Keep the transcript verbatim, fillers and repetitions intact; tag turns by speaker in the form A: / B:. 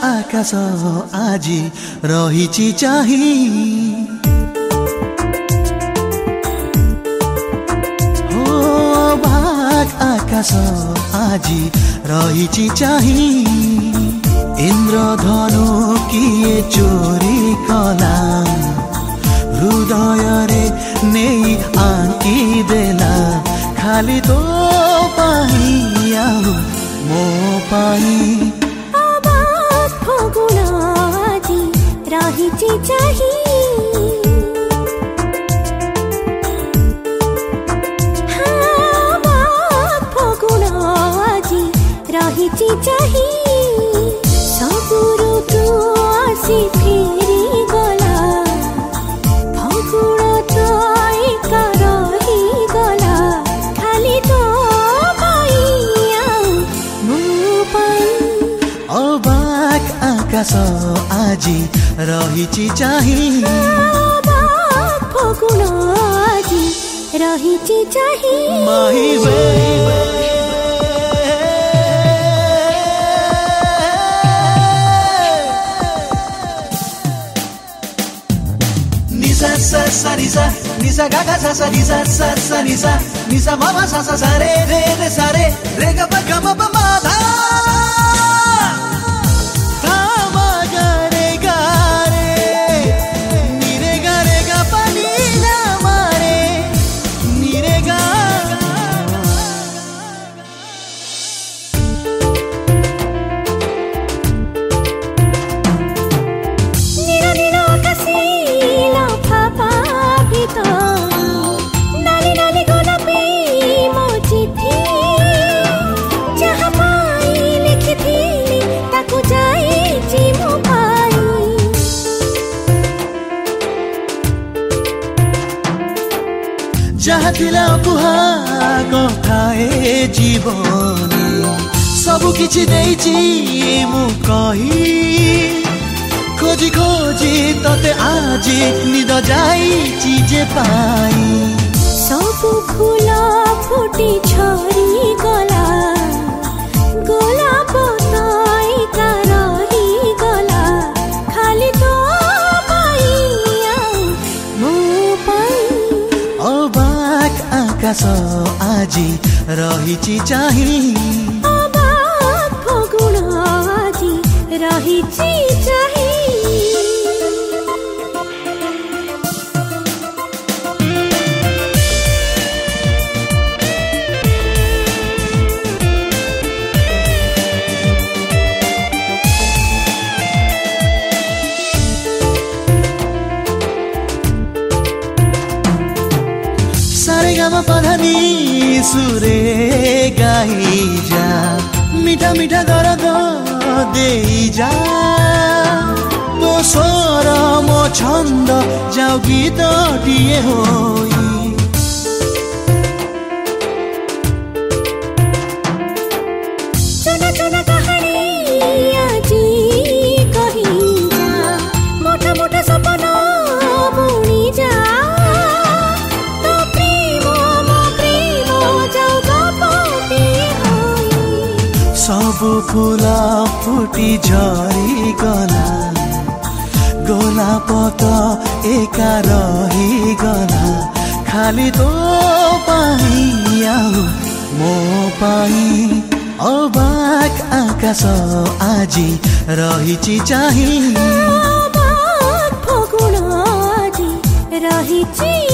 A: आकाश आजी रहिछि चाही हो अबाक आकाश आजी रहिछि चाही इंद्रधनु किए चोरी कला हृदय रे नहीं आंकी देला खाली तो पाही आउ मो पाही
B: अबाक फगुण आजी रहिछि चाही अबाक फगुण आजी रहिछि चाही सबु ऋतु आसी फेरी गला फगुण तो एका रही गला खाली तो पाई आउ मो पाई
A: अबाक आकाश आजी रहिछि चाही
B: अबाक फगुण आजी रहिछि चाही
A: माही Nisa sa sa nisa nisa ga ga sa sa nisa sa sa nisa nisa ma ma sa sa sa re re re sa re re ga pa ga ma pa ma dha tha ma ga re ga re ni re ga re ga pa ni na ma re ni re ga
B: नीला नीला आकाशी लफाफा भितर नाली नाली गोलापी मो चिठी जहाँ पाई लिखिथिली ताकु जाइछि मो पाई
A: जहाँ थिला कुहा कथाए जीवनी सबु किछि देइछि मु कही खोजी खोजी तते आजी निद जाइछि जे पाई
B: सबु फूल फुटी झरी गला गोलाप तो एका रही गला खाली तो पाई आउ मो पाई
A: अबाक आकाश आजी रहिछि चाही
B: अबाक फगुण आजी रहिछि चाही
A: सारे गामा पधानी सुरे गाई जा मीठा मीठा दर्द देई जा तो स्वर मो छंद जाऊ गीत टिए होई
B: चुना चुना कहानी आजी कही जा मोटा मोटा सपना बुनी जा तो प्रेम मो प्रेम जाऊ गपटी होई
A: सबु फूल फुटी झरी गला गोलाप तो एका रही गला खाली तो पाही आउ मो पाही अबाक आकाश आजी रहिछि चाही
B: अबाक फगुण आजी रहिछि